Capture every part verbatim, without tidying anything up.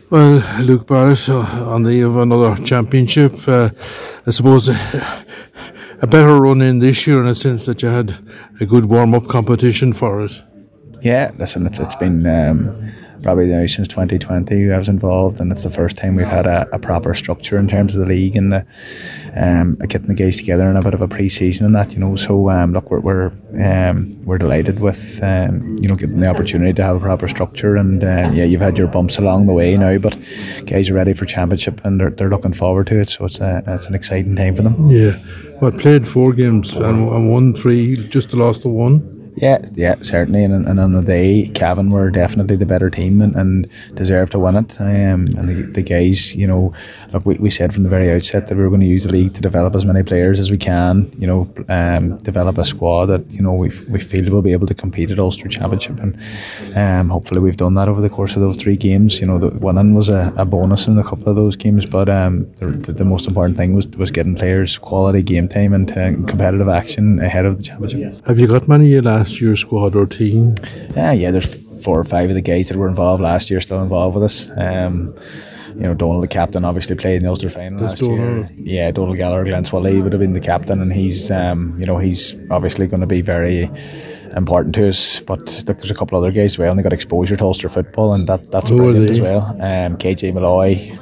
Well, Luke Barrett, uh, on the eve of another championship, uh, I suppose uh, a better run in this year in a sense that you had a good warm-up competition for it. Yeah, listen, it's it's been um, probably now since twenty twenty I was involved, and it's the first time we've had a, a proper structure in terms of the league and the um, getting the guys together in a bit of a pre-season and that, you know. So um, look, we're we're um, we're delighted with um, you know getting the opportunity to have a proper structure, and uh, yeah, you've had your bumps along the way now, but guys are ready for championship and they're they're looking forward to it. So it's a it's an exciting time for them. Yeah, well, played four games and, and won three, just lost the one. Yeah, yeah, certainly, and, and on the day, Cavan were definitely the better team and, and deserved to win it. Um, and the, the guys, you know, look, we, we said from the very outset that we were going to use the league to develop as many players as we can. You know, um, develop a squad that you know we we feel will be able to compete at Ulster Championship, and um, hopefully we've done that over the course of those three games. You know, the winning was a, a bonus in a couple of those games, but um, the, the, the most important thing was was getting players quality game time and uh, competitive action ahead of the championship. Have you got many last year's squad or team? Yeah, yeah. There's four or five of the guys that were involved last year still involved with us. Um, you know, Donald, the captain, obviously played in the Ulster final That's last Donald. year. Yeah, Donald Gallagher, Glenn Swilly would have been the captain, and he's, um, you know, he's obviously going to be very important to us. But look, there's a couple other guys as well, and they got exposure to Ulster football, and that that's Who brilliant as well. Um, K J Malloy,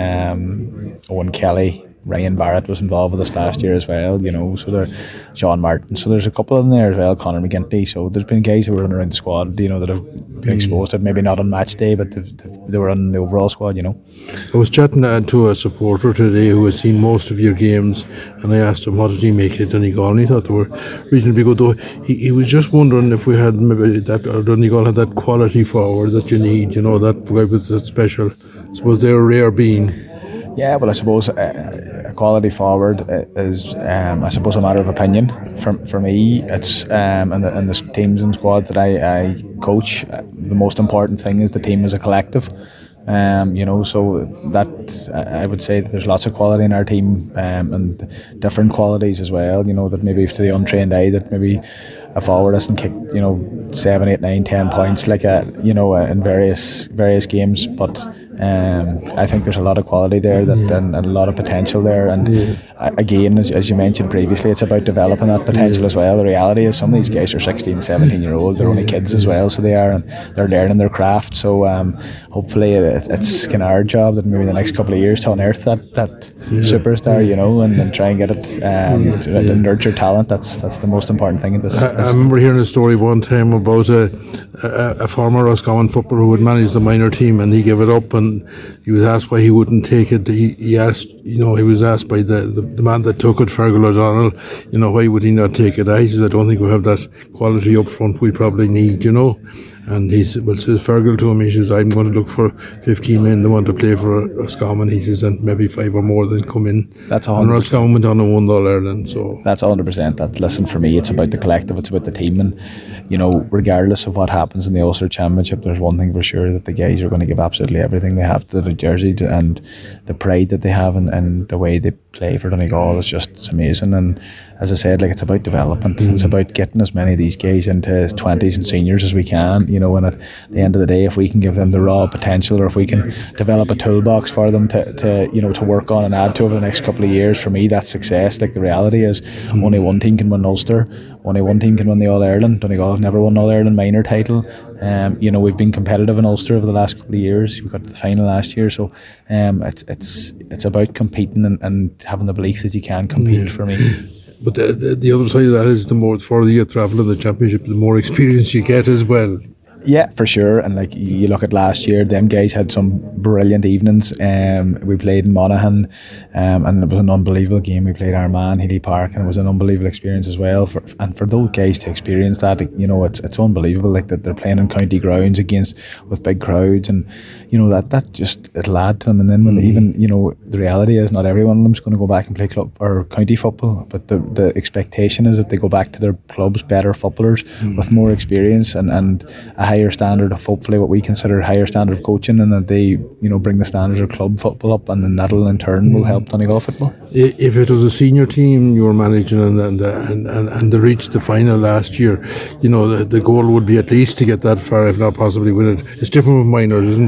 um, Owen Kelly. Ryan Barrett was involved with us last year as well, you know, so there, John Martin, so there's a couple of them there as well, Conor McGinty, so there's been guys who were running around the squad, you know, that have been exposed to it, maybe not on match day, but they've, they've, they were on the overall squad, you know. I was chatting uh, to a supporter today who had seen most of your games, and I asked him what did he make of Donegal, and he thought they were reasonably good, though he, he was just wondering if we had maybe that, or Donegal had that quality forward that you need, you know, that guy with that special, I suppose they're a rare being. Yeah, well, I suppose uh, a quality forward is, um, I suppose, a matter of opinion. For for me, it's um, and the, and the teams and squads that I, I coach, uh, the most important thing is the team as a collective. Um, you know, so that I would say that there's lots of quality in our team, um, and different qualities as well. You know, that maybe to the untrained eye, that maybe a forward hasn't kicked, you know, seven, eight, nine, ten points like a, you know, in various various games, but. Um, I think there's a lot of quality there that, yeah. and, and a lot of potential there, and yeah. again, as, as you mentioned previously, it's about developing that potential yeah. as well. The reality is some of these guys are sixteen, seventeen year old, they're only kids as well, so they are, and they're learning their craft, so um, hopefully it, it's kind of our job that maybe in the next couple of years to unearth that, that yeah. superstar, you know, and, and try and get it um, yeah. to, to nurture talent. That's that's the most important thing in this. I, I remember hearing a story one time about a, a, a former Roscommon footballer who had managed the minor team, and he gave it up, and he was asked why he wouldn't take it. He, he asked, you know, he was asked by the, the, the man that took it, Fergal O'Donnell, you know, why would he not take it? I said, I don't think we have that quality up front we probably need, you know. And he said, well, says Fergal to him, he says, I'm going to look for fifteen men that want to play for Roscommon. He says, and maybe five or more that come in. That's and Roscommon went on and won All Ireland. So that's one hundred percent. That, listen, for me, it's about the collective, it's about the team. And, you know, regardless of what happens in the Ulster Championship, there's one thing for sure, that the guys are going to give absolutely everything they have to the jersey, to, and the pride that they have, and, and the way they play for Donegal is just, it's amazing. And as I said, like, it's about development. Mm. It's about getting as many of these guys into twenties and seniors as we can, you know, and at the end of the day, if we can give them the raw potential, or if we can develop a toolbox for them to, to you know, to work on and add to over the next couple of years, for me, that's success. Like, the reality is mm. only one team can win Ulster, only one team can win the All-Ireland. Donegal have never won All-Ireland minor title. Um, you know, we've been competitive in Ulster over the last couple of years. We got to the final last year, so um, it's it's it's about competing and, and having the belief that you can compete, yeah. for me. But the, the, the other side of that is the more further you travel in the championship, the more experience you get as well. Yeah, for sure. And like, you look at last year, them guys had some brilliant evenings. Um, we played in Monaghan, um, and it was an unbelievable game. We played Armagh, Healy Park, and it was an unbelievable experience as well. For and for those guys to experience that, you know, it's it's unbelievable. Like, that they're playing in county grounds against with big crowds, and you know, that that just, it'll add to them. And then when mm-hmm. they even, you know, the reality is not every one of them's going to go back and play club or county football, but the the expectation is that they go back to their clubs better footballers mm-hmm. with more experience and and a higher standard of, hopefully what we consider a higher standard of coaching, and that they, you know, bring the standards of club football up, and then that'll in turn will help Donegal football. If it was a senior team you were managing and and and, and, and they reached the final last year, you know, the, the goal would be at least to get that far, if not possibly win it. It's different with minors, isn't it?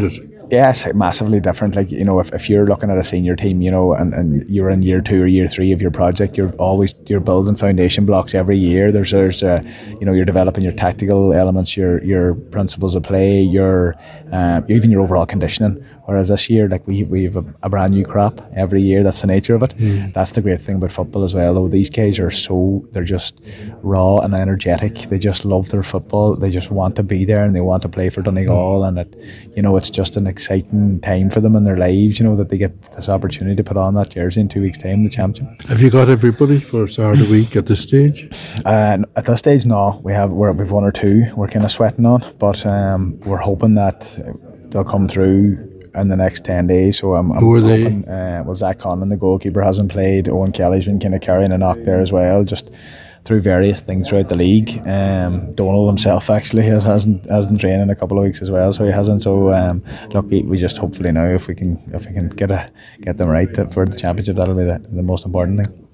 Yes, massively different. Like, you know, if, if you're looking at a senior team, you know, and, and you're in year two or year three of your project, you're always you're building foundation blocks every year. There's there's uh, you know, you're developing your tactical elements, your your principles of play, your uh, even your overall conditioning. Whereas this year, like we we have a, a brand new crop every year. That's the nature of it. Mm. That's the great thing about football as well. Though these guys are so they're just raw and energetic. They just love their football. They just want to be there and they want to play for Donegal. Mm. And it, you know, it's just an exciting time for them in their lives. You know, that they get this opportunity to put on that jersey in two weeks' time, the championship. Have you got everybody for Saturday week at this stage? Uh, at this stage, no. We have we're, we've one or two we're kind of sweating on, but um, we're hoping that they'll come through in the next ten days. So I'm, I'm Who are hoping, they? Uh, well, Zach Conlon, the goalkeeper, hasn't played. Owen Kelly's been kind of carrying a knock there as well, just through various things throughout the league. Um, Donald himself actually has, hasn't hasn't trained in a couple of weeks as well, so he hasn't. So um, look, we just hopefully now if we can if we can get a get them right for the championship, that'll be the, the most important thing.